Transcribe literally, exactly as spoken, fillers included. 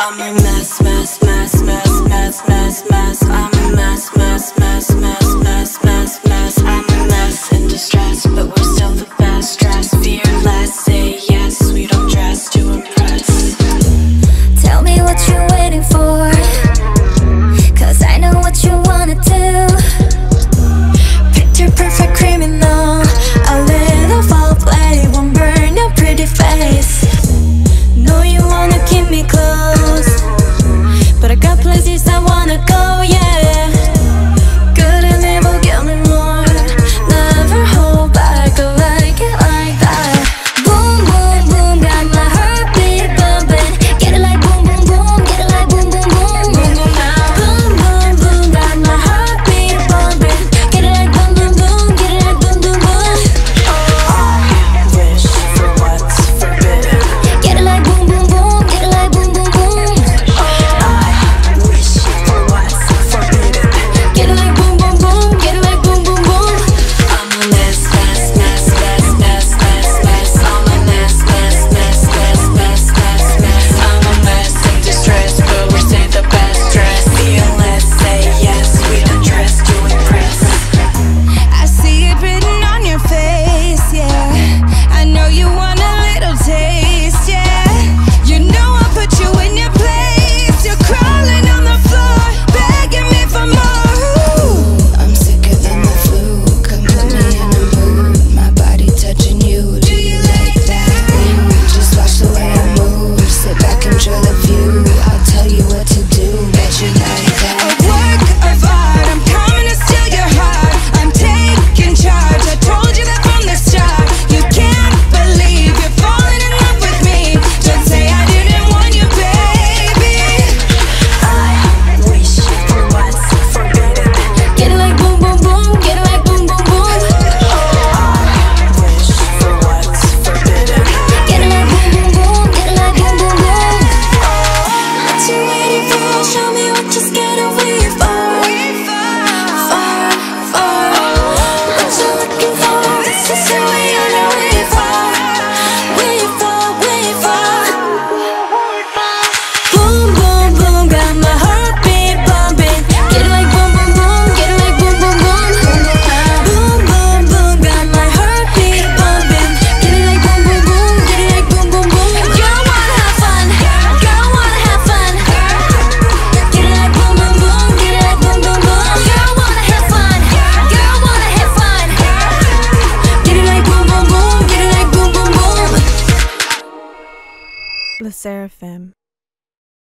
I'm a mess, mess, mess, mess, mess, mess, mess. I'm a mess, mess, mess, mess, mess, mess, mess. I'm a mess in distress, but we're still the best. Dress fearless, say yes. We don't dress to impress. Tell me what you're waiting for, 'cause I know what you wanna do. Picture perfect criminal, a little foreplay won't burn your pretty face. Know you wanna keep me close, but I got places I wanna go, yeah. Couldn't ever get me more, never hold back, I like it like that. Boom, boom, boom, got my heartbeat bumping. Get it like boom, boom, boom, get it like boom, boom, boom. Boom, boom, now. Boom, boom, boom, got my heartbeat bumping. Get it like boom, boom, boom, get it like boom, boom, boom. I wish for what's forbidden. Get it like boom, boom, boom, get it like boom, boom, boom. I wish for what's forbidden. Get it like boom, boom, boom, get it like boom, boom, boom. I'm a mess, mess, mess, mess, mess, mess, mess. I'm a mess, mess, mess, mess, mess, mess, mess. I'm a mess in distress, but we're still the best. Dress fearless, say yes. We don't dress to impress. I see it written on your face, yeah. I know you want a little taste, yeah. You know I put you in your place. You're crawling on the floor, begging me for more. Ooh. I'm sicker than the flu. Come put me in a mood. My body touching you. Do you like that? Ooh, just watch the way I move. Sit back, enjoy the view. I'll tell you what to do. Bet you like that. A work of art. I'm coming to steal your heart. I'm taking charge. I told you that from the start. You can't believe you're falling in love with me. Don't say I didn't want you, baby. I wish for what's forbidden. Get it like boom, boom, boom, get it like boom, boom, boom. I wish for what's forbidden. Get it like boom, boom, boom, get it like boom, boom, boom. What you waiting for? Show me what you're scared of. Wait for, far, far. What you looking for? This is who we are now. Wait for, wait for, wait for. Boom, boom, boom, got my heartbeat bumping. Get it like boom, boom, boom, get it like boom, boom, boom. Boom, boom, boom, got my heartbeat bumping. Get it like boom, boom, boom, get it like boom, boom, boom. Girl wanna have fun, girl wanna have fun. Get it like boom, boom, boom, get it like boom, boom, boom. Girl wanna have fun, girl wanna have fun. Get it like boom, boom, boom, get it like boom, boom, boom. LE SSERAFIM.